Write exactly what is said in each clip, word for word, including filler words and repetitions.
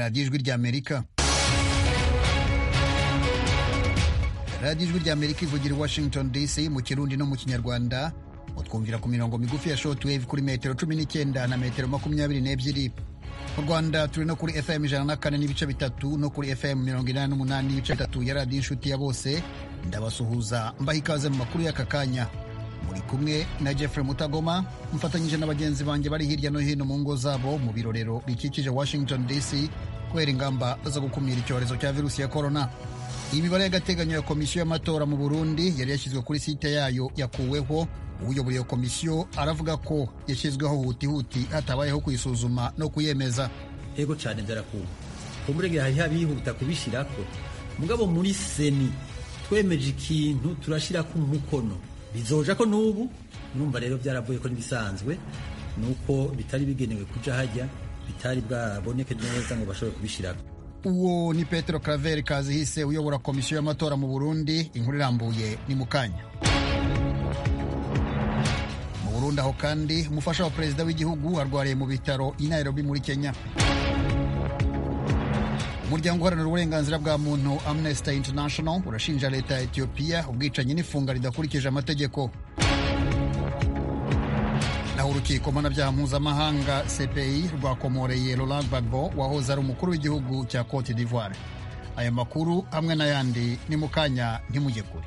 radiyo ijwi ry'Amerika. radiyo ijwi ry'Amerika ivugira i Washington D C mu Kirundi no mu Kinyarwanda. Utwumvira ku mirongo migufi ya shortwave kuri metero cumi n'icyenda na metero makumyabiri n'ebyiri. Mu Rwanda turi no kuri F M ijana na kane n'ibice bitatu no kuri F M mirongo inani n'umunani n'ibice bitatu ya radiyo inshuti ya bose. Ndabasuhuza mbaha ikaze mu makuru y'aka kanya. Muri kumwe na Jeffrey Mutagoma, mfatanyije na bagenzi banjye bari hirya no hino mu ngo zabo mu birorero bikikije Washington D C kubera ingamba zo gukumira icyorezo cya virusi ya corona. Imibare y'agateganyo ya komisiyo y'amatora mu Burundi yari yashyizwe kuri site yayo yakuweho. Uyoboye iyo komisiyo aravuga ko yashyizweho hutihuti hatabayeho kuyisuzuma no kuyemeza. Ego cyane byarakuwe kumurege hari habihuta kubishirako mugabo muri seni twemeje ikintu turashira ku mukono bizoja ko nubu numva rero byaravuye ko nibisanzwe nuko bitari bigenewe kuja hajya bitari bwaboneke neza ngo bashobore kubishirako. Uwo ni Petro Claver Kazihise uyobora komisiyo y'amatora mu Burundi. Inkuru irambuye ni mukanya. Mu Burundi aho kandi umufasha wa perezida w'igihugu arwariye mu bitaro i Nairobi muri Kenya. Umuryango uharanira uburenganzira bwa muntu Amnesty International urashinja leta ya Ethiopia ubwicanyi n'ifunga ridakurikije amategeko. Naho urukiko mpanabyaha mpuzamahanga C P I rwakomoreye Laurent Gbagbo wahoze ari umukuru w'igihugu cya Cote d'Ivoire. Aya makuru hamwe n'ayandi ni mukanya, ntimujye kure.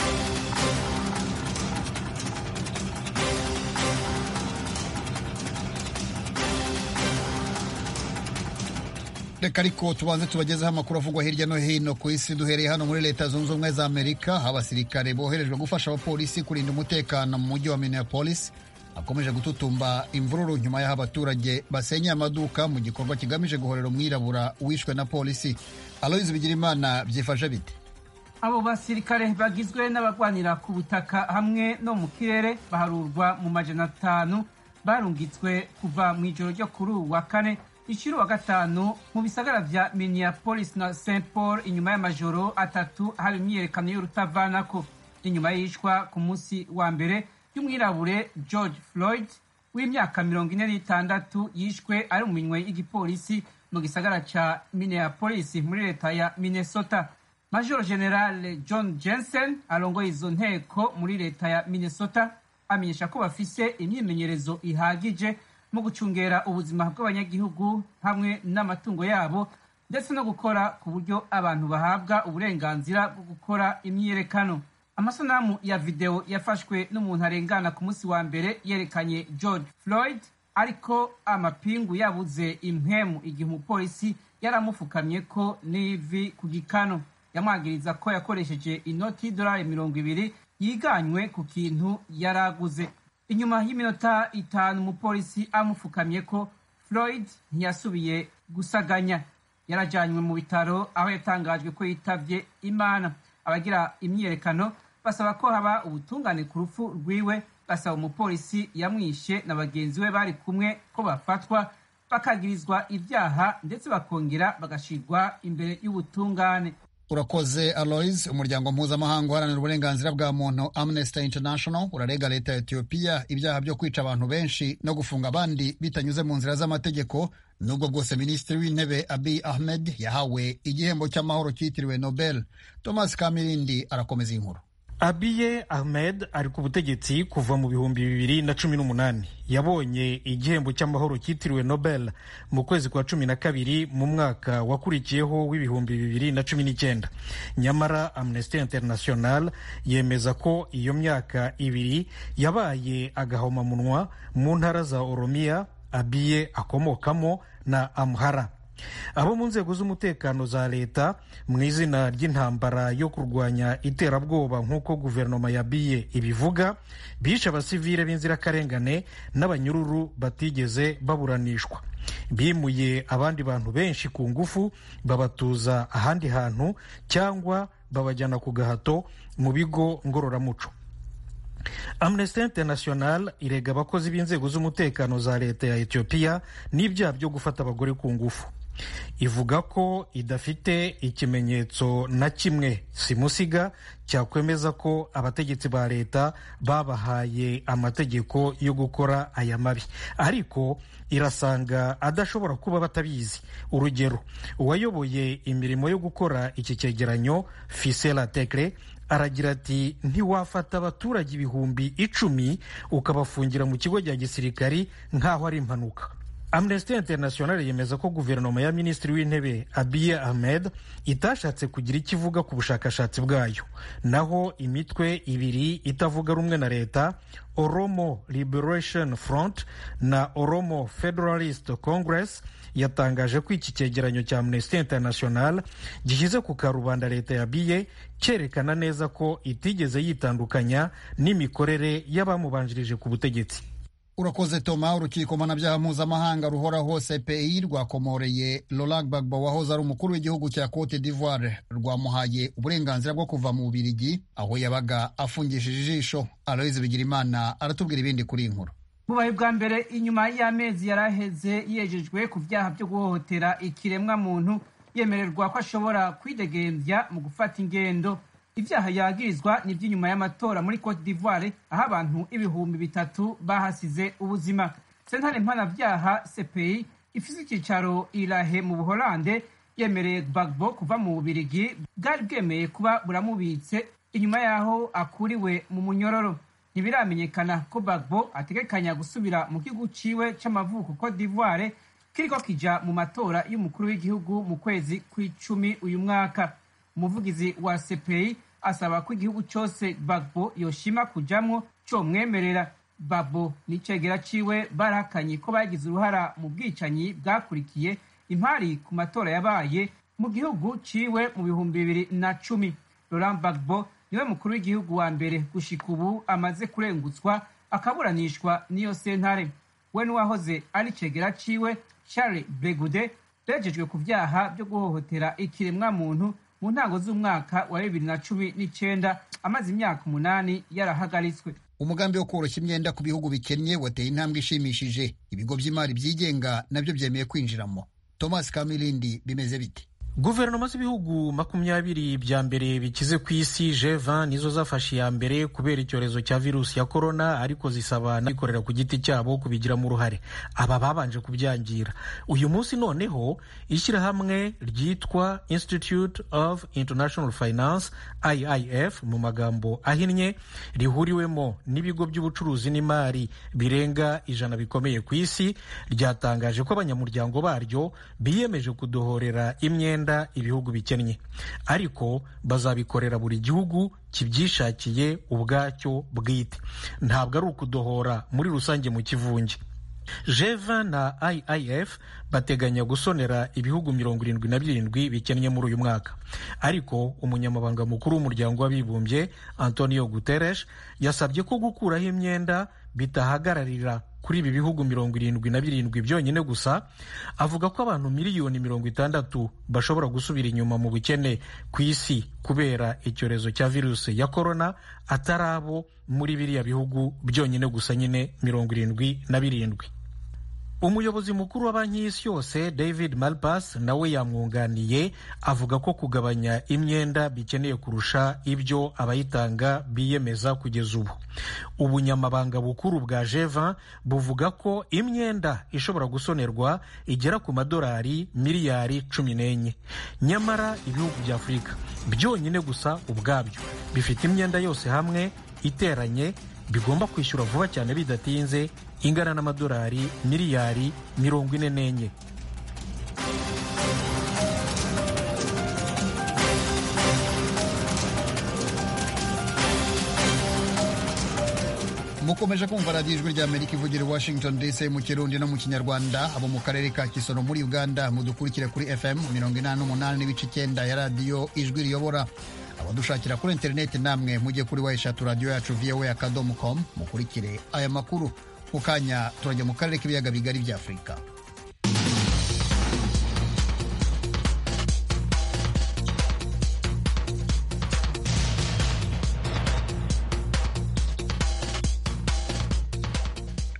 Reka ariko tubanze tubagezeho amakuru avugwa hirya no hino ku isi, duhereye hano muri Leta Zunze Ubumwe za Amerika. Abasirikare boherejwe gufasha abapolisi kurinda umutekano mu mujyi wa Minneapolis akomeje gututumba imvururu nyuma y'aho abaturage basenye amaduka mu gikorwa kigamije guhorera umwirabura wishwe na polisi. Aloys Bigirimana, byifashe bite? Abo basirikare bagizwe n'abagwanira ku butaka hamwe no mu kirere baharurwa mu majana atanu barungitswe kuva mu ijoro ryo kuri uwa kane ishuri wa gatanu mu bisagara vya Minneapolis na Saint Paul inyuma y'amajoro atatu hari imyiyerekano y'urutavanako. Inyuma y'ishwa ku munsi wa mbere y'umwirabure George Floyd w'imyaka mirongo ine n'itandatu yishwe ari mu minwe y'igipolisi mu gisagara ca Minneapolis muri leta ya Minnesota. Major General John Jensen arongoye izo nteko muri leta ya Minnesota amenyesha ko bafise imyimenyerezo ihagije mu gucungera ubuzima bw'abanyagihugu hamwe n'amatungo yabo ndetse no gukora ku buryo abantu bahabwa uburenganzira bwo gukora imyiyerekano. Amasanamu ya video yafashwe n'umuntu arengana ku munsi wa mbere yerekanye George Floyd ariko amapingu yabuze impemu igihe umupolisi yaramufukamye ko n'ivi ku gikano. Yamwagiriza ko yakoresheje inoti y'idolari mirongo ibiri yiganywe ku kintu yaraguze. Inyuma y'iminota itanu umupolisi amufukamye ko Floyd ntiyasubiye gusaganya. Yarajanywe mu bitaro aho yatangajwe ko yitavye Imana. Abagira imyiyerekano basaba ko haba ubutungane ku rupfu rwiwe, basaba umupolisi yamwishe na bagenzi we bari kumwe ko bafatwa bakagirizwa ibyaha ndetse bakongera bagashirwa imbere y'ubutungane. Urakoze Aloys. Umuryango mpuzamahanga uharanira uburenganzira bwa muntu Amnesty International urarega leta ya Ethiopia ibyaha byo kwica abantu benshi no gufunga abandi bitanyuze mu nzira z'amategeko, nubwo bwose Minisitiri w'Intebe Abiy Ahmed yahawe igihembo cy'amahoro cyitiriwe Nobel. Thomas Kamirindi arakomeza inkuru. Abiy Ahmed ari ku butegetsi kuva mu bihumbi bibiri na cumi n'umunani. Yabonye igihembo cy'amahoro cyitiriwe Nobel mu kwezi kwa cumi na kabiri mu mwaka wakurikiyeho w'ibihumbi bibiri na cumi n'icyenda. Nyamara Amnesty International yemeza ko iyo myaka ibiri yabaye agahomamunwa mu ntara za Oromia Abiy akomokamo na Amhara. Abo mu nzego z'umutekano za leta mu izina ry'intambara yo kurwanya iterabwoba nk'uko guverinoma ya Abiy ibivuga bishe abasivile b'inzirakarengane n'abanyururu batigeze baburanishwa. Bimuye abandi bantu benshi ku ngufu babatuza ahandi hantu cyangwa babajyana ku gahato mu bigo ngororamuco. Amnesty International irega abakozi b'inzego z'umutekano za leta ya Ethiopia n'ibyaha byo gufata abagore ku ngufu. ivuga ko idafite ikimenyetso na kimwe simusiga cyakwemeza ko abategetsi ba leta babahaye amategeko yo gukora aya mabi, ariko irasanga adashobora kuba batabizi. Urugero, uwayoboye imirimo yo gukora iki cyegeranyo Fisela Tekle aragira ati ntiwafata abaturage ibihumbi icumi ukabafungira mu kigo cya gisirikari nk'aho ari impanuka. Amnesty International yemeza ko guverinoma ya minisitiri w'intebe Abiy Ahmed itashatse kugira icyo ivuga ku bushakashatsi bwayo, naho imitwe ibiri itavuga rumwe na leta, Oromo Liberation Front na Oromo Federalist Congress, yatangaje ko iki cyegeranyo cya Amnesty International gishyize ku karubanda leta ya Abiy cyerekana neza ko itigeze yitandukanya n'imikorere y'abamubanjirije ku butegetsi. Urakoze Toma. Urukiko mpanabyaha mpuzamahanga ruhoraho C P I rwakomoreye Laurent Gbagbo wahoze ari umukuru w'igihugu cya Cote d'Ivoire, rwamuhaye uburenganzira bwo kuva mu Bubiligi aho yabaga afungishije ijisho. Aloise Bigirimana aratubwira ibindi kuri inkuru. Bubaye bwa mbere inyuma y'amezi yaraheze yejejwe ku byaha byo guhohotera ikiremwa muntu, yemererwa ko ashobora kwidegembya mu gufata ingendo. Ibyaha yagirizwa ni by'inyuma y'amatora muri Cote d'Ivoire aho abantu ibihumbi bitatu bahasize ubuzima. Sentare mpanabyaha C P I ifise icyicaro Irahe mu Buholande yemereye Gbagbo kuva mu Bubiligi bwari bwemeye kuba buramubitse inyuma yaho akuriwe mu munyororo. Ntibiramenyekana ko Gbagbo ategekanya gusubira mu gihugu ciwe c'amavuko Cote d'Ivoire kiriko kija mu matora y'umukuru w'igihugu mu kwezi kw'icumi uyu mwaka. Umuvugizi wa C P I asaba ko igihugu cyose Gbagbo yoshima kujamwo cyo mwemerera. Gbagbo n'icegera ciwe barakanye ko bagize uruhara mu bwicanyi bwakurikiye impari ku matora yabaye mu gihugu ciwe mu bihumbi bibiri na cumi. Laurent Gbagbo niwe mukuru w'igihugu wa mbere gushika ubu amaze kurengutswa akaburanishwa n'iyo sentare. We n'uwahoze ari cegera ciwe Charles Blegude bejejwe ku vyaha byo guhohotera ikiremwa muntu mu ntango z'umwaka wa bibiri na cumi n'icenda, amaze imyaka umunani yarahagaritswe. Umugambi wo koroshya imyenda ku bihugu bikennye wateye intambwe ishimishije. Ibigo by'imari byigenga nabyo byemeye kwinjiramo. Thomas Kamilindi, bimeze bite? Guverinoma z'ibihugu makumyabiri bya mbere bikize ku isi G vingt nizo zafashe iya mbere kubera icyorezo cya virusi ya korona, ariko zisaba n'abikorera ku giti cyabo kubigiramo uruhare. Aba babanje kubyangira. Uyu munsi noneho ishyirahamwe ryitwa Institute of International Finance I I F mu magambo ahinnye, rihuriwemo n'ibigo by'ubucuruzi n'imari birenga ijana bikomeye ku isi, ryatangaje ko abanyamuryango baryo biyemeje kudohorera imyenda ibihugu bikennye, ariko bazabikorera buri gihugu kibyishakiye ubwacyo bwite, ntabwo ari ukudohora muri rusange mu kivunge. G vingt na I I F bateganya gusonera ibihugu mirongo irindwi na birindwi bikennye muri uyu mwaka, ariko umunyamabanga mukuru w'umuryango w'abibumbye Antonio Guterres yasabye ko gukuraho imyenda bitahagararira kuri ibi bihugu mirongo irindwi na birindwi byonyine gusa. Avuga ko abantu miliyoni mirongo itandatu bashobora gusubira inyuma mu bukene ku isi kubera icyorezo cya virusi ya korona, atari abo muri biriya bihugu byonyine gusa nyine mirongo irindwi na birindwi. Umuyobozi mukuru wa banki y'isi yose David Malpass nawe yamwunganiye, avuga ko kugabanya imyenda bikeneye kurusha ibyo abayitanga biyemeza kugeza ubu. Ubunyamabanga bukuru bwa G vingt buvuga ko imyenda ishobora gusonerwa igera ku madolari miliyari cumi n'enye, nyamara ibihugu bya Afurika byonyine gusa ubwabyo bifite imyenda yose hamwe iteranye bigomba kwishyura vuba cyane bidatinze ingana n'amadolari miliyari mirongo ine n'enye. mukomeje kumva radiyo ijwi rya Amerika ivugira Washington D C mu Kirundi no mu Kinyarwanda. Abo mu karere ka Kisoro muri Uganda mudukurikire kuri F M mirongo inani n'umunani n'ibice icyenda ya radiyo ijwi riyobora. Abadushakira kuri interineti namwe mujye kuri wa eshatu radiyo yacu V O A akadomo com mukurikire aya makuru. Mu kanya turajya mu karere k'ibiyaga bigari bya Afurika.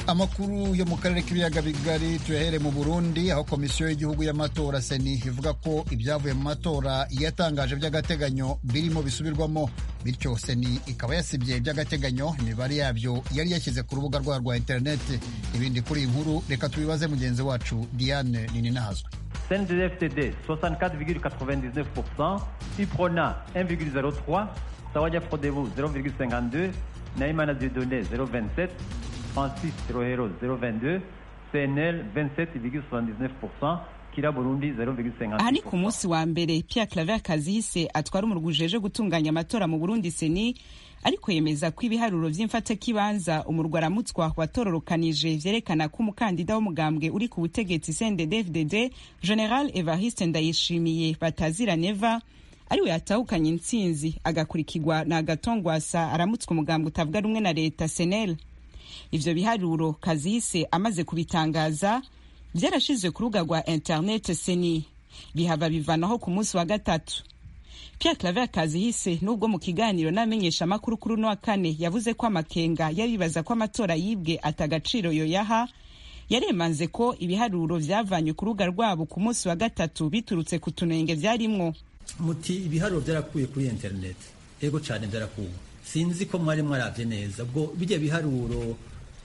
Amakuru yo mu karere k'ibiyaga bigari tuyahere mu Burundi, aho komisiyo y'igihugu y'amatora seni ivuga ko ibyavuye mu matora yatangaje by'agateganyo birimo bisubirwamo, bityo seni ikaba yasibye by'agateganyo imibare yabyo yari yashyize ku rubuga rwayo rwa interineti. Ibindi kuri iyi nkuru reka tubibaze mugenzi wacu Diane Nininahazwe. C N D D F D D soixante-quatre virgule quatre-vingt-dix-neuf pour cent, Iprona un virgule zéro trois, Sawaya Frodebu zéro virgule cinquante-deux, Naïmana Dieudonné zéro virgule vingt-sept, Francis Rohero zéro virgule vingt-deux, C N L vingt-sept virgule soixante-dix-neuf pour cent, Kira Burundi zéro virgule cinquante pour cent. Aha ni ku munsi wa mbere Pierre Claver Kazihise atwara umurwi ujeje gutunganya amatora mu Burundi seni, ariko yemeza ko ibiharuro vy'imfatakibanza umurwi aramutswa watororokanije vyerekana ko umukandida w'umugambwe uri ku butegetsi C N D D F D D General Evariste Ndayishimiye Batazira Neva ariwe yatahukanye intsinzi, agakurikirwa na Gatongwasa aramutswa umugambwe utavuga rumwe na leta S N L. Ivyo biharuro Kazihise amaze kubitangaza vyarashizwe ku rubuga rwa internet seni, bihava bivanaho ku munsi wa gatatu. Pierre Claver Kazihise nubwo mu kiganiro n'amenyesha makuru kuri no wa kane yavuze ko amakenga yabibaza ko amatora yibwe atagaciro yoyaha, yaremanze ko ibiharuro vyavanywe ku rubuga rwabo ku munsi wa gatatu biturutse ku tunenge vyarimwo. Muti ibiharuro byarakuye kuri internet, ego cyane byarakuwe, sinzi ko mwari mwaravye neza ubwo bijya biharuro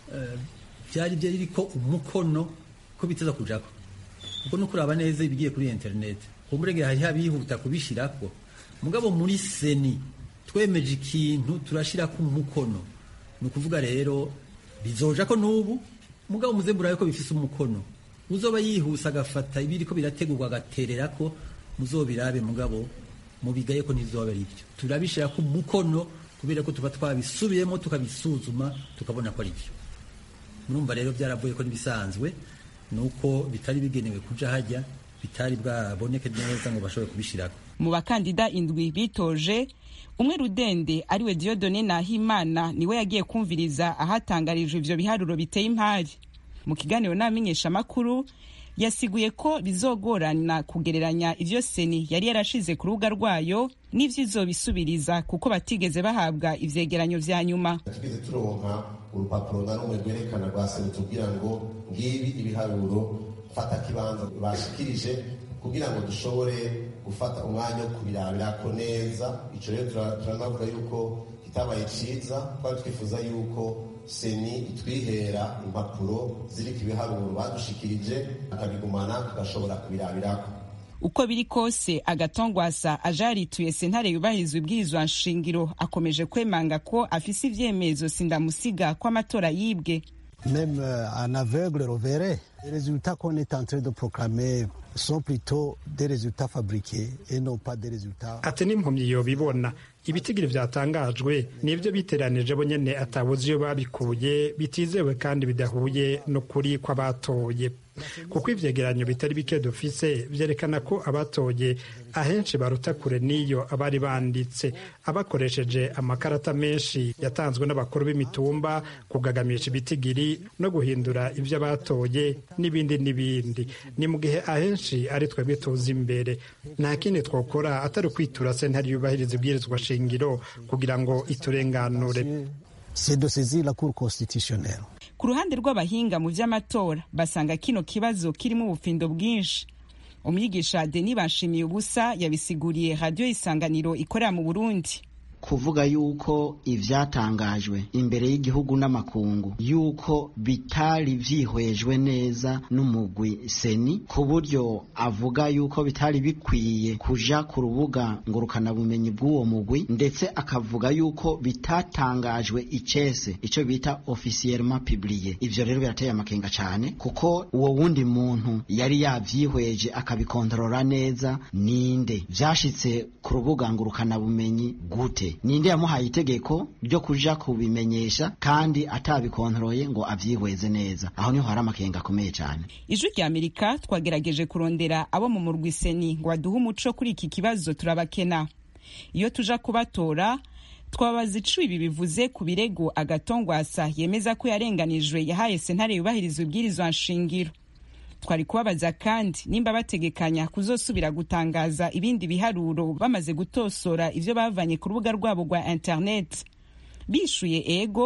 byari uh, byari ko umukono ko biteza kujako ubwo no kuraba neza ibigiye kuri internet kumurege hari habihuta kubishirako, mugabo muri seni twemeje ikintu turashira ku mukono, nukuvuga rero bizoja ko nubu mugabo muzembura yuko bifise umukono, uzoba yihusa gafata ibiri ko birategurwa gaterera ko muzobirabe, mugabo mubigaye ko nizoba ari byo turabishira ku mukono kubera ko tuba twabisubiyemo tukabisuzuma tukabona ko ari byo. Murumva rero byaravuye ko nibisanzwe nuko bitari bigenewe kuja hajya, bitari bwaboneke neza ngo bashobore kubishirako. Mu bakandida indwi bitoje, umwe Rudende ariwe Dieudonné Nahimana niwe yagiye kumviriza ahatangarijwe ivyo biharuro biteye impari. Mu kiganiro n'amenyesha makuru yasiguye ko bizogorana kugereranya ivyo seni yari yarashize ku rubuga rwayo n'ivyo izobisubiriza kuko batigeze bahabwa ivyegeranyo vya nyuma. Tugeze turonka urupapuro na rumwe rwerekana rwa seni tubwira ngo ngibi ibiharuro fata kibanza bashikirije kugira ngo dushobore gufata umwanya wo kubirabirako neza. Ico rero turanavuga yuko kitabaye ciza, twari twifuza yuko seni itwihera impapuro ziriko ibiharuro badushikirije akabigumana tugashobora kubirabirako. Uko biri kose Agatongwasa ajarituye sentare yubahirizwa ibwirizwa nshingiro akomeje kwemanga ko afise ivyemezo sindamusiga ko amatora yibwe. Même un aveugle le verrait. Les résultats qu'on est en train de proclamer sont plutôt des résultats fabriqués et non pas des résultats. Ati n'impumyi yobibona ibitigiri vyatangajwe nivyo biteranije bo nyene atabuzi yo babikuye bitizewe kandi bidahuye no kuri kw'abatoye, kuko ivyegeranyo bitari bike dufise vyerekana ko abatoye ahenshi baruta kure niyo abari banditse, abakoresheje amakarata menshi yatanzwe n'abakuru b'imitumba kugagamisha ibitigiri no guhindura ivyo abatoye n'ibindi n'ibindi. Ni mu gihe ahenshi ari twe bituza imbere, nta kindi twokora atari kwitura sentare yubahiriza ibwirizwa shingiro kugira ngo iturenganure. C'est de saisir la Cour constitutionnelle. Ku ruhande rw'abahinga mu vy'amatora basanga kino kibazo kirimo ubufindo bwinshi. Umwigisha Denis Banshimiye ubusa yabisiguriye Radio Isanganiro ikorera mu Burundi. Kuvuga yuko ivyatangajwe imbere y'igihugu n'amakungu yuko bitari vyihwejwe neza n'umugwi seni, ku buryo avuga yuko bitari bikwiye kuja ku rubuga ngurukana bumenyi bw'uwo mugwi, ndetse akavuga yuko bitatangajwe icese ico bita officiellement publié. Ivyo rero birateye amakenga cane, kuko uwo wundi muntu yari yavyihweje akabikontorora neza ninde, vyashitse ku rubuga ngurukana bumenyi gute, ninde yamuhaye itegeko ryo kuja kubimenyesha kandi atabikontroye ngo avyihweze neza? Aho niho hari amakenga akomeye cyane. Ijwi rya Amerika twagerageje kurondera abo mu murwi seni ngo aduhe umuco kuri iki kibazo turabakena. Iyo tuja kubatora twabaza ico ibi bivuze ku birego Agatongwasa yemeza ko yarenganijwe yahaye sentare yubahirizwa ibwirizwa nshingiro. Twari kubabaza kandi nimba bategekanya kuzosubira gutangaza ibindi biharuro bamaze gutosora ivyo bavanye ku rubuga rwabo rwa internet. Bishuye ego,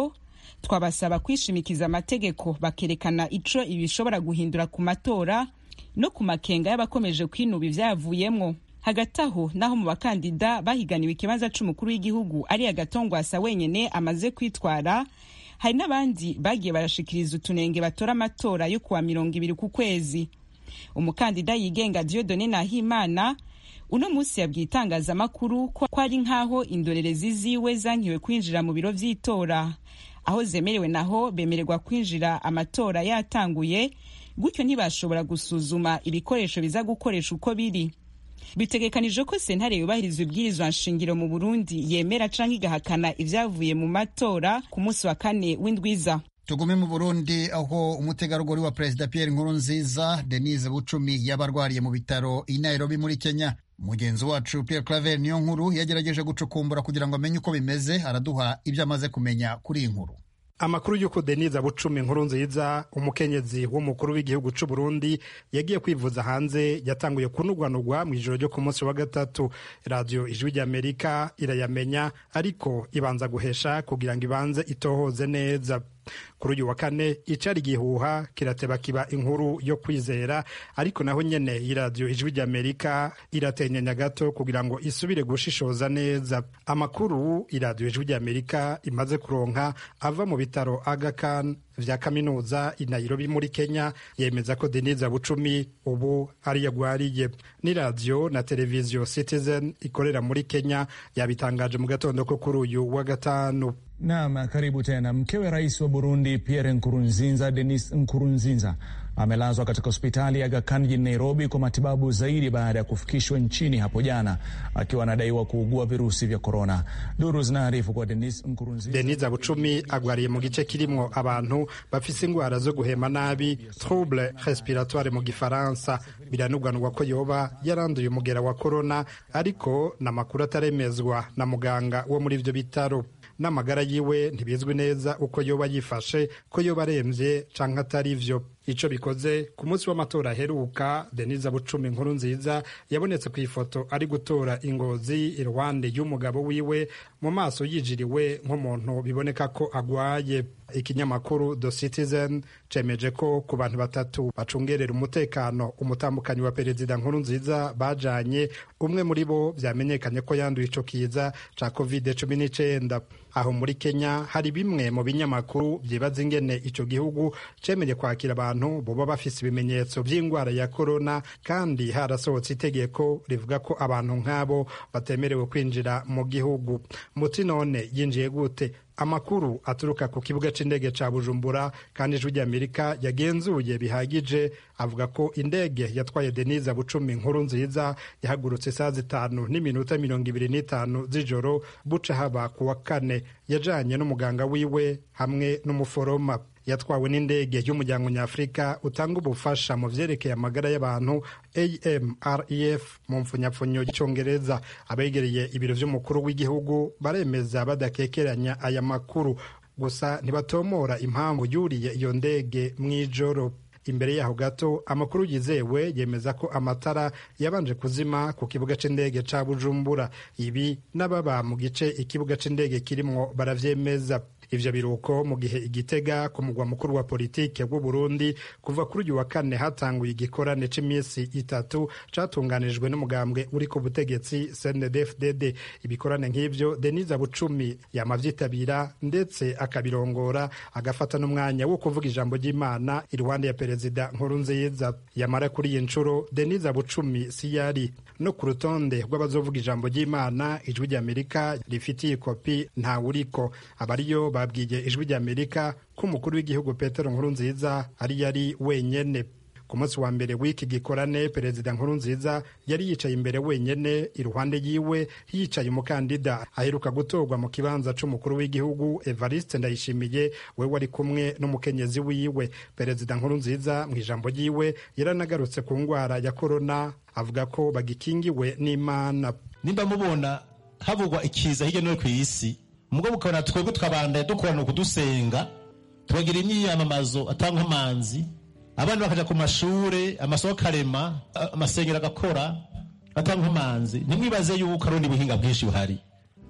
twabasaba kwishimikiza amategeko bakerekana ico ibishobora guhindura ku matora no ku makenga y'abakomeje kwinuba ivyavuyemwo. Hagati aho naho mu bakandida bahiganiwe ikibanza c'umukuru w'igihugu ari Agatongwasa wenyene amaze kwitwara, hari n'abandi bagiye barashikiriza utunenge batora amatora yo kuwa mirongo ibiri ku kwezi. Umukandida yigenga Dieudonné Nahimana uno musi yabwiye itangazamakuru ko ari nk'aho indorerezi ziwe zankiwe kwinjira mu biro vy'itora. Aho zemerewe naho bemererwa kwinjira amatora yatanguye, gutyo ntibashobora gusuzuma ibikoresho biza gukoresha uko biri. Bitegekanije ko sentare yubahiriza ibwirizwa nshingiro mu Burundi yemera canke igahakana ivyavuye mu matora ku munsi wa kane w'indwiza. Tugume mu Burundi aho umutegarugori wa Perezida Pierre Nkurunziza Denise Bucumi yabarwariye mu bitaro i Nairobi muri Kenya. Mugenzi wacu Pierre Claver niyo nkuru yagerageje gucukumbura kugira ngo amenye uko bimeze, araduha ibyo amaze kumenya kuri iyi nkuru. Amakuru y'uko Denise Bucumi Nkurunziza umukenyezi w'umukuru w'igihugu c'u Burundi yagiye kwivuza hanze yatanguye kunugwanugwa mu ijoro ryo ku munsi wa gatatu. Radio Ijwi ry'Amerika irayamenya ariko ibanza guhesha kugira ngo ibanze itohoze neza. Kuri uyu wa kane icari gihuha kirateba kiba inkuru yo kwizera, ariko naho nyene iradiyo Ijwi ry'Amerika iratenyenya gato kugira ngo isubire gushishoza neza. Amakuru iradiyo Ijwi ry'Amerika imaze kuronka ava mu bitaro Aga Khan vya kaminuza i Nairobi muri Kenya yemeza ko Denise Bucumi ubu ari yagwariye. Ni radio na televiziyo Citizen ikorera muri Kenya yabitangaje mu gatondo ko kuri uyu wa gatanu. Naam, karibu tena. Mkewe rais wa Burundi Pierre Nkurunziza, Denise Nkurunziza, amelazwa katika hospitali ya Aga Khan jijini Nairobi kwa matibabu zaidi baada ya kufikishwa nchini hapo jana akiwa anadaiwa kuugua virusi vya corona. Duru zinaarifu kwa Denise Nkurunziza. Denise Bucumi agwariye mu gice kirimwo abantu bafise ingwara zo guhema nabi, trouble respiratoire mu gifaransa. Biranugwanugwa ko yoba yaranduye umugera wa corona, ariko namakuru ataremezwa na muganga wo muri ivyo bitaro. N'amagara yiwe ntibizwi neza uko yoba yifashe, ko yoba aremvye canke atari vyo. Ico bikoze ku munsi w'amatora aheruka, Denise Bucumi Nkurunziza yabonetse ku ifoto ari gutora ingozi iruhande y'umugabo wiwe, mu maso yijiriwe nk'umuntu biboneka ko agwaye. Ikinyamakuru The Citizen cemeje ko ku bantu batatu bacungerera umutekano umutambukanyi wa Perezida Nkurunziza bajanye, umwe muri bo vyamenyekanye ko yanduye ico kiza ca covid cumi n'icenda. Aho muri Kenya hari bimwe mu binyamakuru vyibaza ingene ico gihugu cemeye kwakira abantu boba bafise ibimenyetso vy'ingwara ya corona, kandi harasohotse itegeko rivuga ko abantu nk'abo batemerewe kwinjira mu gihugu. Muti none yinjiye gute? Amakuru aturuka ku kibuga c'indege ca Bujumbura kandi Ijwi ry'Amerika yagenzuye bihagije avuga ko indege yatwaye Denise Bucumi Nkurunziza yahagurutse saa zitanu n'iminota mirongo ibiri n'itanu z'ijoro buca haba ku wa kane. Yajanye n'umuganga wiwe hamwe n'umuforoma. Yatwawe n'indege y'umuryango nyafrika utanga ubufasha mu vyerekeye amagara y'abantu A M R E F mu mfunyapfunyo y'icongereza. Abegereye ibiro vy'umukuru w'igihugu baremeza badakekeranya aya makuru, gusa ntibatomora impamvu yuriye iyo ndege mw'ijoro. Imbere yaho gato amakuru yizewe yemeza ko amatara yabanje kuzima ku kibuga c'indege ca Bujumbura. Ibi n'ababa mu gice ikibuga c'indege kirimwo baravyemeza. Ivyo biruko mu gihe Igitega ku mugwa mukuru wa politike w'u Burundi kuva kuri uyu wa kane hatanguye igikorane c'imisi itatu catunganijwe n'umugambwe uri ku butegetsi C N D D F D D. Ibikorane nk'ivyo Denise Bucumi yamavyitabira ndetse akabirongora, agafata n'umwanya wo kuvuga ijambo ry'Imana iruhande ya Perezida Nkurunziza. Yamara kuri iyi ncuro Denise Bucumi si yari no ku rutonde rw'abazovuga ijambo ry'Imana. Ijwi ry'Amerika rifitiye kopi nta uriko. Abariyo babwiye Ijwi ry'Amerika ko umukuru w'igihugu Petero Nkurunziza ari yari wenyene. Ku munsi wa mbere w'iki gikorane, Perezida Nkurunziza yari yicaye imbere wenyene, iruhande yiwe yicaye umukandida aheruka gutorwa mu kibanza c'umukuru w'igihugu Evariste Ndayishimiye, we wari kumwe n'umukenyezi wiwe. Perezida Nkurunziza mu ijambo ryiwe yaranagarutse ku ngwara ya corona, avuga ko bagikingiwe n'Imana. Nimba mubona havugwa ikiza hirya no kw'isi, mugabo ukabona twebwe twabanda dukorana kudusenga, tubagira imyiyamamazo atanga amanzi, abandi bakaja ku mashure, amasoko karema, amasengero agakora atanga amanzi. Ntimwibaze yuko ari ubuhinga bwinshi buhari.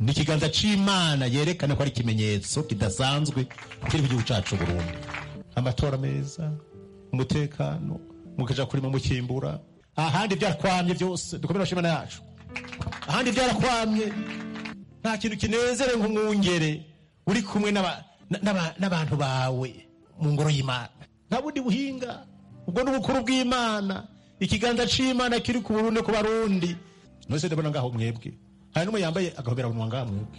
ni ikiganza c'Imana yerekana ko ari ikimenyetso kidasanzwe kiri mu gihugu cacu Burundi. Amatora meza, umutekano, mukaja kurima mukimbura, ahandi byarakwamye byose dukomera Imana yacu, ahandi byarakwamye. Nta kintu kinezere nk'umwungere uri kumwe n'abantu bawe mu ngoro y'Imana, nta bundi buhinga. Ubwo n'ubukuru bw'Imana, ikiganza c'Imana kiri ku Burundi ku Barundi. Nose ndabona ngaho mwebwe hari n'umwe yambaye agahobera bunwa ngaho mwebwe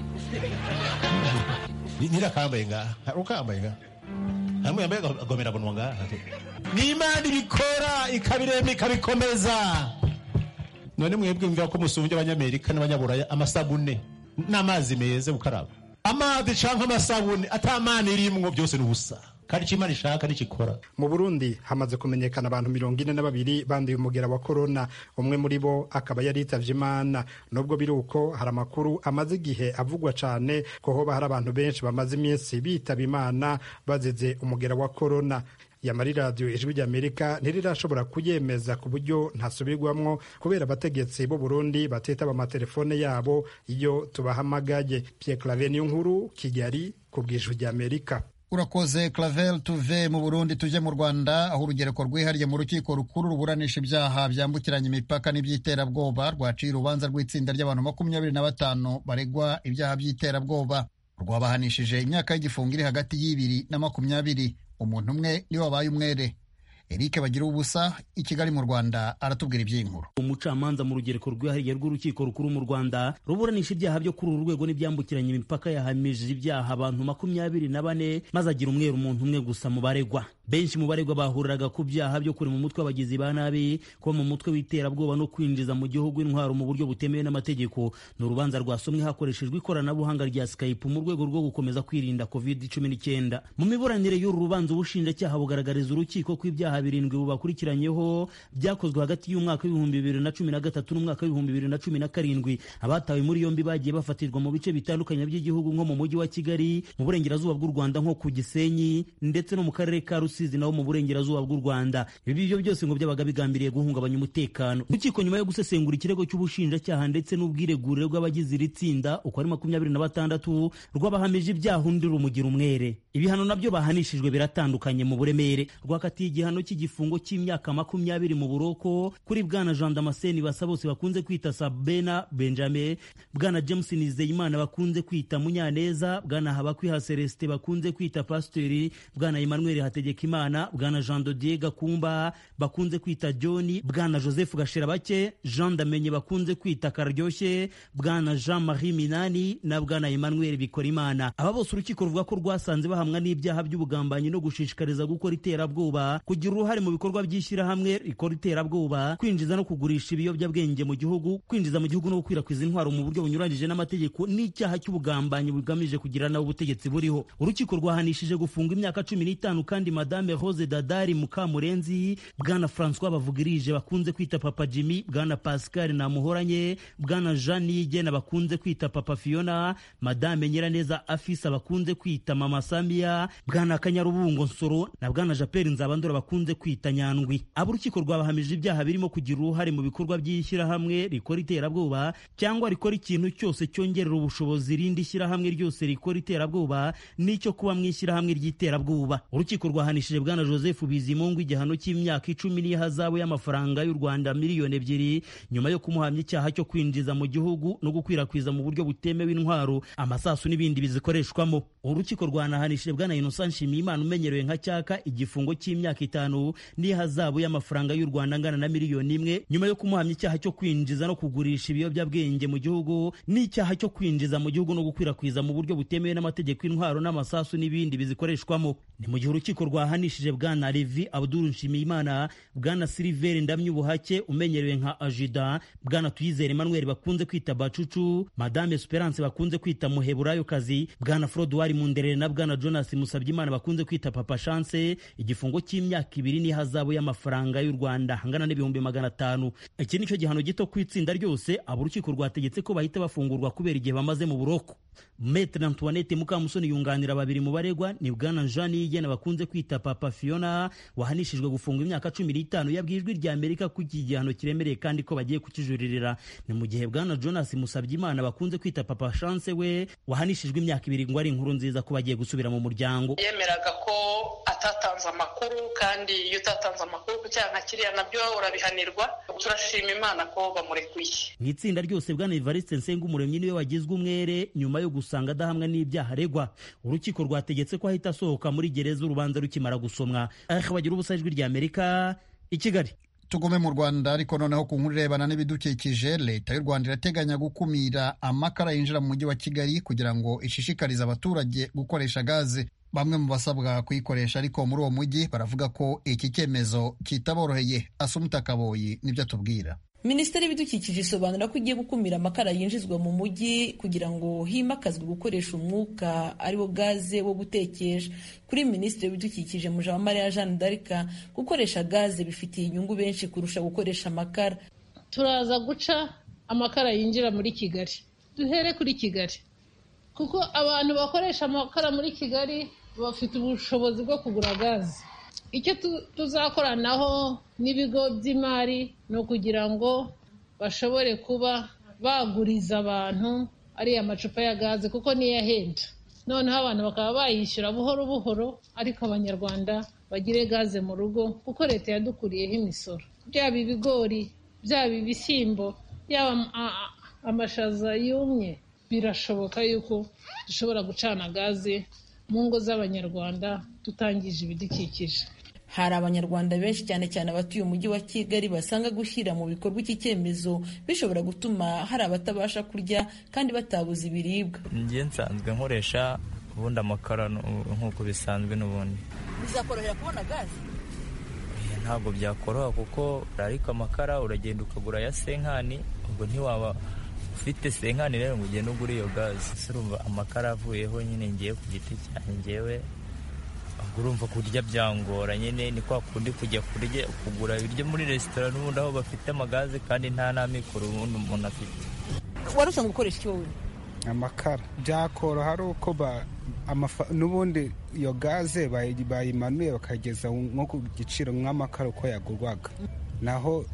nirakambaye ngaha ukambaye ngaha hamwe yambaye agahobera bunwa ngaha. Ni Imana ibikora ikabirema ikabikomeza. None mwebwe mvuga ko musumbye abanyamerika n'abanyaburaya amasabune n'amazi meza gukaraba, amazi canke amasabune atamana irimwo byose n'ubusa kandi Imana ishaka n'ikikora. Mu Burundi hamaze kumenyekana abantu mirongo ine na babiri banduye umugera wa corona, umwe muri bo akaba yaritavye Imana. Nubwo biri uko hari amakuru amaze igihe avugwa cane ko hoba hari abantu benshi bamaze iminsi bitaba Imana bazize umugera wa corona. Yamari radio Ijwi ry'Amerika ntirirashobora kuyemeza ku buryo ntasubirwamwo kubera abategetsi bo Burundi batitaba amatelefone yabo iyo tubahamagaye. Pierre Claver Niyonkuru, Kigali, ku bw'Ijwi ry'Amerika. Urakoze Clavel. Tuve mu Burundi tuje mu Rwanda, aho urugereko rwihariye mu rukiko rukuru ruburanisha ibyaha byambukiranya imipaka n'iby'iterabwoba rwaciye urubanza rw'itsinda ry'abantu makumyabiri na batanu baregwa ibyaha by'iterabwoba. Rwabahanishije imyaka y'igifungo iri hagati y'ibiri na makumyabiri. Umuntu umwe niwe wabaye umwere. Eric Bagira ubusa i Kigali mu Rwanda aratubwira iby'inkuru. Umucamanza mu rugereko rwihariye rw'urukiko rukuru mu Rwanda ruburanisha ibyaha byo kuri uru rwego n'ibyambukiranya imipaka yahamije ibyaha abantu makumyabiri na bane maze agira umweru umuntu umwe gusa mu baregwa. Benshi mu baregwa bahuriraga ku byaha byo kuri mu mutwe abagizi ba nabi, ko mu mutwe w'iterabwoba no kwinjiza mu gihugu intwaro mu buryo butemewe n'amategeko. Ni urubanza rwasomwe hakoreshejwe ikoranabuhanga rya Skype mu rwego rwo gukomeza kwirinda covid cumi n'icyenda. Mu miburanire y'uru rubanza ubushinjacyaha bugaragariza urukiko ko ibyaha birindwi bubakurikiranyeho byakozwe hagati y'umwaka w'ibihumbi bibiri na cumi na gatatu n'umwaka w'ibihumbi bibiri na cumi na karindwi. Abatawe muri yombi bagiye bafatirwa mu bice bitandukanye by'igihugu nko mu mujyi wa Kigali, mu burengerazuba bw'u Rwanda nko ku Gisenyi ndetse no mu karere ka Rusizi naho mu burengerazuba bw'u Rwanda. Ibi byo byose ngo byabaga bigambiriye guhungabanya umutekano. Urukiko nyuma yo gusesengura ikirego cy'ubushinjacyaha ndetse n'ubwiregure bw'abagize iri tsinda uko ari makumyabiri na batandatu rwabahamije ibyaha undi rumugira umwere. Ibihano nabyo bahanishijwe biratandukanye mu buremere. Rwakatiye igihano cy'igifungo cy'imyaka makumyabiri mu buroko kuri bwana Jean Damascene Basabose bakunze kwita Sabena Benjamin, bwana James Nizeyimana bakunze kwita Munyaneza, bwana Habakwiha Celestin bakunze kwita Pasteur, bwana Emmanuel Hategekimana, bwana Jean Dodier Gakumba bakunze kwita John, bwana Joseph Gashirabake, Jean Damenye bakunze kwita Karyoshye, bwana Jean-Marie Minani na bwana Emmanuel Bikorimana. Aba bose urukiko ruvuga ko rwasanze bahamwa n'ibyaha by'ubugambanyi no gushishikariza gukora iterabwoba, kugira uruhare mu bikorwa by'ishyirahamwe rikora iterabwoba, kwinjiza no kugurisha ibiyobyabwenge mu gihugu, kwinjiza mu gihugu no gukwirakwiza intwaro mu buryo bunyuranyije n'amategeko, n'icyaha cy'ubugambanyi bugamije kugira naho ubutegetsi buriho. Urukiko rwahanishije gufunga imyaka cumi n'itanu kandi Madame Rose Dadari Mukamurenzi, bwana François Bavugirije bakunze kwita Papa Jimmy, bwana Pascal Namuhoranye, bwana Jean Nigena bakunze kwita Papa Fiona, Madame Nyiraneza Afisa bakunze kwita Mama Samia, bwana Kanyarubungo Nsoro na bwana Japeri Nzabandora bakunze kwita Nyandwi. Abo urukiko rwabahamije ibyaha birimo kugira uruhare mu bikorwa by'ishyirahamwe rikora iterabwoba cyangwa rikora ikintu cyose cyongerera ubushobozi irindi shyirahamwe ryose rikora iterabwoba n'icyo kuba mu ishyirahamwe ry'iterabwoba. Urukiko rwahanishije bwana Joseph Bizimungu igihano cy'imyaka icumi n'ihazabu y'amafaranga y'u Rwanda miliyoni ebyiri nyuma yo kumuhamya icyaha cyo kwinjiza mu gihugu no gukwirakwiza mu buryo butemewe intwaro, amasasu n'ibindi bizikoreshwamo. Urukiko rwanahanishije bwana Innocent Nshimiyimana umenyerewe nka Cyaka igifungo cy'imyaka itanu n'ihazabu y'amafaranga y'u Rwanda angana na miliyoni imwe nyuma yo kumuhamya icyaha cyo kwinjiza no kugurisha ibiyobyabwenge mu gihugu n'icyaha cyo kwinjiza mu gihugu no gukwirakwiza mu buryo butemewe n'amategeko intwaro n'amasasu n'ibindi bizikoreshwamo. Ni mu gihe urukiko rwahanishije bwana Levi Abdul Nshimiyimana, bwana Silver Ndamyubuhake umenyerewe nka Ajida, bwana Tuyizere Emmanuel bakunze kwita Bacucu, Madame Esperance bakunze kwita Muheburayo Kazi, bwana Frodouard Munderere na bwana Jonas Musabyimana bakunze kwita Papa Chance igifungo cy'imyaka ibiri n'ihazabu y'amafaranga y'u Rwanda angana n'ibihumbi magana atanu. Iki nicyo gihano gito ku itsinda ryose abo urukiko rwategetse ko bahita bafungurwa kubera igihe bamaze mu buroko. Maître Antoinette Mukamusoni yunganira babiri mu baregwa ni bwana Jean Niyigena bakunze kwita Papa Fiona wahanishijwe gufungwa imyaka cumi n'itanu yabwiye Ijwi rya Amerika ko iki gihano kiremereye kandi ko bagiye kukijuririra. Ni mu gihe bwana Jonas Musabyimana bakunze kwita Papa Chance we wahanishijwe imyaka ibiri ngo ari inkuru nziza ko bagiye gusubira mu muryango. Yemeraga ko atatanze amakuru, kandi iyo utatanze amakuru ku cyaha kiriya nabyo urabihanirwa. Turashima Imana ko bamurekuye. Mu itsinda ryose bwana Evariste Nsengumuremyi niwe wagizwe umwere nyuma yo gusanga adahamwa n'ibyaha aregwa. Urukiko rwategetse ko ahita asohoka muri gereza urubanza rukimara gusomwa. Bagira ubusa Ijwi rya Amerika i Kigali. Tugume mu Rwanda ariko noneho ku nkuru irebana n'ibidukikije. Leta y'u Rwanda irateganya gukumira amakara yinjira mu mujyi wa Kigali kugira ngo ishishikarize abaturage gukoresha gaze. Bamwe mu basabwa kuyikoresha ariko muri uwo mujyi baravuga ko iki cyemezo kitaboroheye. Asumta Kaboyi nibyo atubwira. Minisiteri y'Ibidukikije isobanura ko igiye gukumira amakara yinjizwa mu mujyi kugira ngo himakazwe gukoresha umwuka ariwo gaze wo gutekesha. Kuri Minisitiri w'Ibidukikije Mujawamariya Jeanne d'Arc, gukoresha gaze bifitiye inyungu benshi kurusha gukoresha amakara. Turaza guca amakara yinjira muri Kigali. Duhere kuri Kigali, kuko abantu bakoresha amakara muri Kigali bafite ubushobozi bwo kugura gaze. Icyo tuzakoranaho n'ibigo by'imari ni ukugira ngo bashobore kuba baguriza abantu ariya macupa ya gaze, kuko niyo ahenda. Noneho abantu bakaba bayishyura buhoro buhoro, ariko abanyarwanda bagire gaze mu rugo, kuko leta yadukuriyeho imisoro. Byaba ibigori, byaba ibishyimbo, byaba amashaza yumye, birashoboka yuko dushobora gucana gaze mu ngo z'abanyarwanda tutangije ibidukikije. Hari abanyarwanda benshi cyane cyane abatuye umujyi wa Kigali basanga gushyira mu bikorwa iki cyemezo bishobora gutuma hari abatabasha kurya kandi batabuze ibiribwa. Njye nsanzwe nkoresha ubundi amakara nk'uko bisanzwe n'ubundi. Bizakorohera kubona gaze? Ntabwo byakoroha kuko ariko amakara uragenda ukagura ya senkani, ubwo ntiwaba ufite senkani rero ngo ugende ugure iyo gaze. Urumva amakara avuyeho nyine ngiye ku giti cyanjye njyewe urumva kurya byangora nyine. Ni kwa kundi kujya kurya kugura ibiryo muri resitora n'ubundi aho bafite amagaze kandi nta n'amikoro ubundi umuntu afite. Warusha gukoresha iki wowe? Amakara byakoroha ari uko n'ubundi iyo gaze bayimanuye bakageza nko ku giciro nk'amakara uko yagurwaga, naho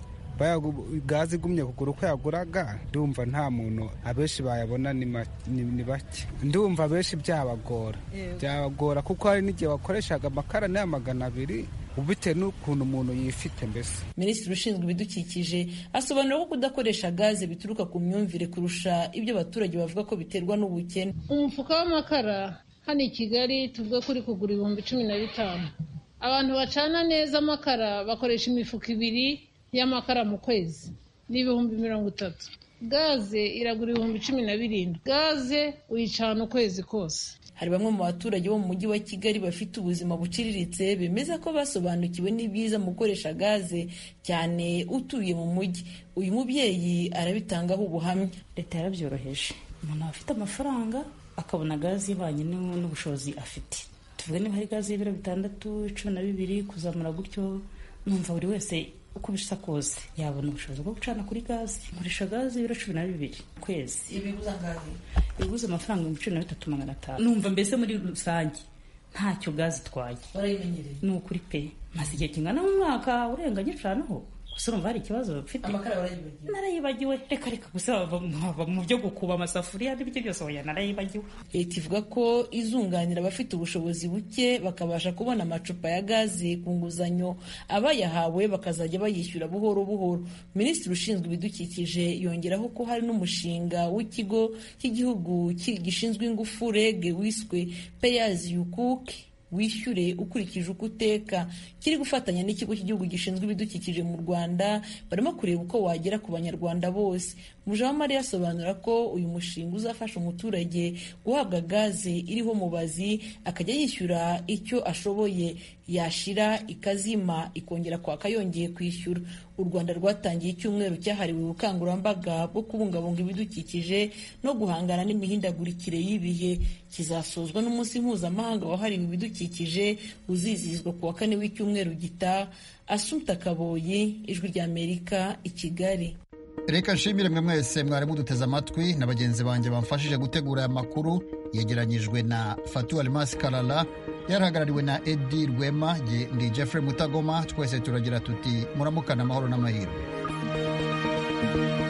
gaze igumye kugura uko yaguraga ndumva nta muntu abenshi bayabona ni bake. Ndumva abenshi byabagora byabagora kuko hari n'igihe wakoreshaga amakara n'aya magana abiri bitewe n'ukuntu umuntu yifite. Mbese Minisitiri ushinzwe ibidukikije asobanura ko kudakoresha gaze bituruka ku myumvire kurusha ibyo abaturage bavuga ko biterwa n'ubukene. Umufuka w'amakara hano i Kigali tuvuga ko uri kugura ibihumbi cumi na bitanu. Abantu bacana neza amakara bakoresha imifuka ibiri y'amakara mu kwezi, ni ibihumbi mirongo itatu. Gaze iragura ibihumbi cumi na birindwi. Gaze uyicana ukwezi kose. Hari bamwe mu baturage bo mu mujyi wa Kigali bafite ubuzima buciriritse bemeza ko basobanukiwe n'ibyiza mu gukoresha gaze, cyane utuye mu mujyi. Uyu mubyeyi arabitangaho ubuhamya. Leta yarabyoroheje, umuntu afite amafaranga akabona gaze ihwanye n'ubushobozi afite. Tuvuge niba hari gaze y'ibiro bitandatu, cumi na bibiri kuzamura gutyo, numva buri wese uko bisa kose yabona ubushobozi bwo gucana kuri gaze. Nkoresha gaze ibiro cumi na bibiri kwezi. Ibiguza ngahe? Ibiguza amafaranga ibihumbi cumi na bitatu magana atanu. Numva mbese muri rusange ntacyo gaze itwaye. Warayimenyereye? Ni ukuri pe, maze igihe kingana n'umwaka urenga gicanaho. Gusa urumva hari ikibazo bafite. Amakara warayibagiwe? Narayibagiwe. Reka reka gusa bava mu byo gukuba amasafuriya n'ibyo byose oya narayibagiwe. Leta ivuga ko izunganira abafite ubushobozi buke bakabasha kubona amacupa ya gaze ku nguzanyo, abayahawe bakazajya bayishyura buhoro buhoro. Minisitiri ushinzwe ibidukikije yongeraho ko hari n'umushinga w'ikigo cy'igihugu gishinzwe ingufu R E G wiswe Pay as you Cook wishyure ukurikije uko uteka, kiri gufatanya n'ikigo cy'igihugu gishinzwe ibidukikije mu Rwanda. Barimo kureba uko wagera ku banyarwanda bose. Mujawamariya asobanura ko uyu mushinga uzafasha umuturage guhabwa gaze iriho mubazi, akajya yishyura icyo ashoboye, yashira ikazima ikongera kwaka yongeye kwishyura. U Rwanda rwatangiye icyumweru cyahariwe ubukangurambaga bwo kubungabunga ibidukikije no guhangana n'imihindagurikire y'ibihe. Kizasozwa n'umunsi mpuzamahanga wahariwe ibidukikije uzizihizwa ku wa kane w'icyumweru gitaha. Asumta Kaboyi, Ijwi ry'Amerika i Kigali. reka nshimire mwe mwese mwari muduteze amatwi na bagenzi banjye bamfashije gutegura aya makuru yegeranyijwe na Fatu Almas Kalala yarahagarariwe na Edi Rwema. Ndi Jeffrey Mutagoma, twese turagira tuti muramukana amahoro n'amahirwe.